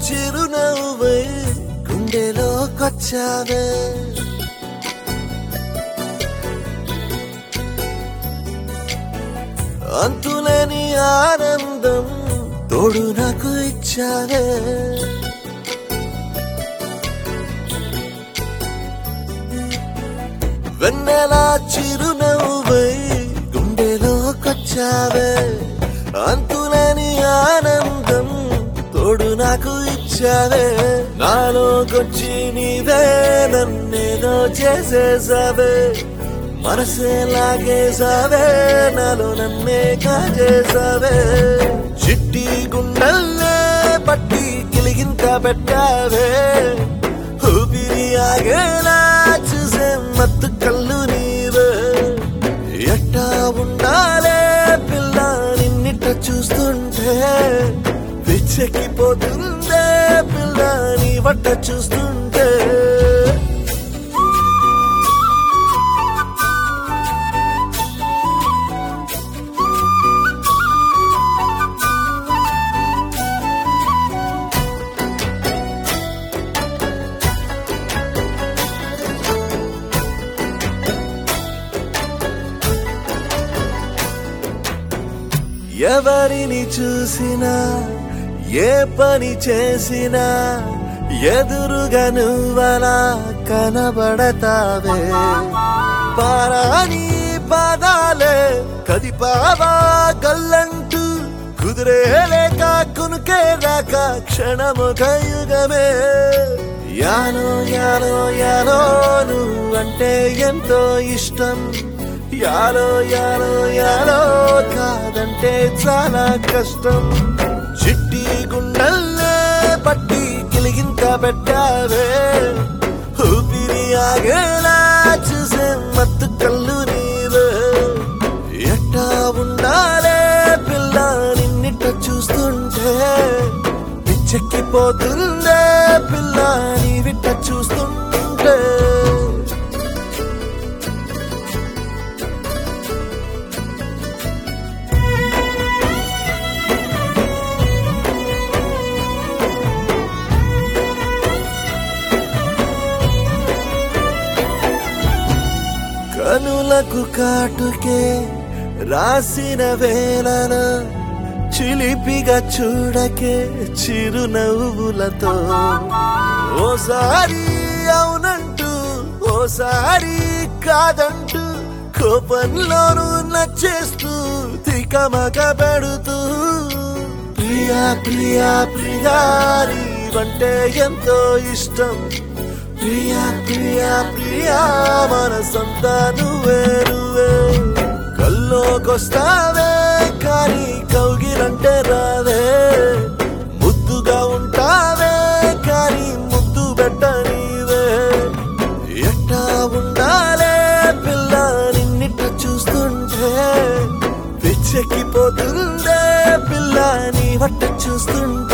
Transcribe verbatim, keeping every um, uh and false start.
చిరునవ్వై గుండెలోకొచ్చావే అంతులేని ఆనందం తోడు నాకు ఇచ్చావే వెన్నెలా చిరునవ్వై గుండెలోకొచ్చావే అంతులేని ఆనందం తోడు నాకు ఇచ్చావే నాలోకొచ్చి నీవే నన్నేదో చేసేసావే మనసే లాగేసావే నాలో నన్నే కాజేసావే చిట్టి గుండెల్నే పట్టి కిలిగింత పెట్టావే ఊపిరి ఆగేలా చూసే మత్తు కళ్ళు నీవే ఎట్టా ఉండాలే పిల్ల నిన్నిట చూస్తుంటే పిచ్చెక్కిపోతుందే పిల్ల నీ వట్ట చూస్తుంటే ఎవరిని చూసినా ఏ పని చేసినా ఎదురుగా నువ్వలా కనబడతావే పారాని పాదాలే కదిపావా గల్లంటూ కుదిరేలేక కునుకే రాక క్షణముఖ యుగమే యానో యానో యానో నువ్వంటే ఎంతో ఇష్టం యాలో యాలో యాలో కాదంటే చాలా కష్టం చిట్టి గుండెల్నే పట్టి కిలిగింత పెట్టావే ఊపిరి ఆగేలా చూసే మత్తు కళ్ళు నీవే ఎట్టా ఉండాలే పిల్ల నిన్నిట చూస్తుంటే పిచ్చెక్కిపోతుందే పిల్ల నీ విట్ట చూస్తుంటే కనులకు కాటుకే రాసిన వేళన చిలిపిగా చూడకే చిరునవ్వులతో ఓసారి అవునంటూ ఓసారి కాదంటూ కోపంలోనూ నచ్చేస్తూ తికమక పెడుతూ ప్రియా ప్రియా ప్రియా నీవంటే ఎంతో ఇష్టం ప్రియా ప్రియా ప్రియా మనసంతా నువ్వే నువ్వే కల్లోకొస్తావే కానీ కౌగిలంటే రావే ముద్దుగా ఉంటావే కానీ ముద్దు పెట్ట నీవే ఎట్టా ఉండాలే పిల్ల నిన్నిట చూస్తుంటే పిచ్చెక్కిపోతుందే పిల్ల నీ వట్ట చూస్తుంటే